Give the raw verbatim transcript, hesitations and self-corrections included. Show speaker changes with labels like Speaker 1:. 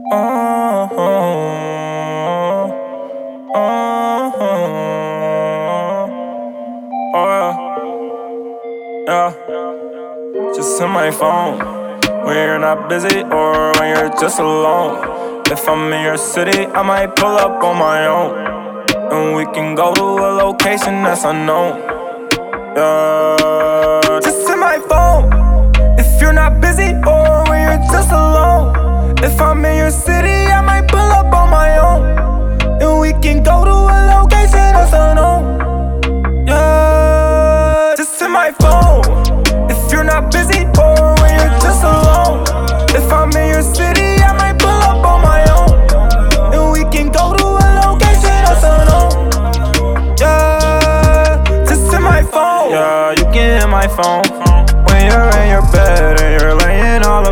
Speaker 1: Uh, uh, uh, oh yeah, yeah. Just in my phone when you're not busy or when you're just alone. If I'm in your city, I might pull up on my own, and we can go to a location that's unknown. Yeah, just in my phone. If you're not busy or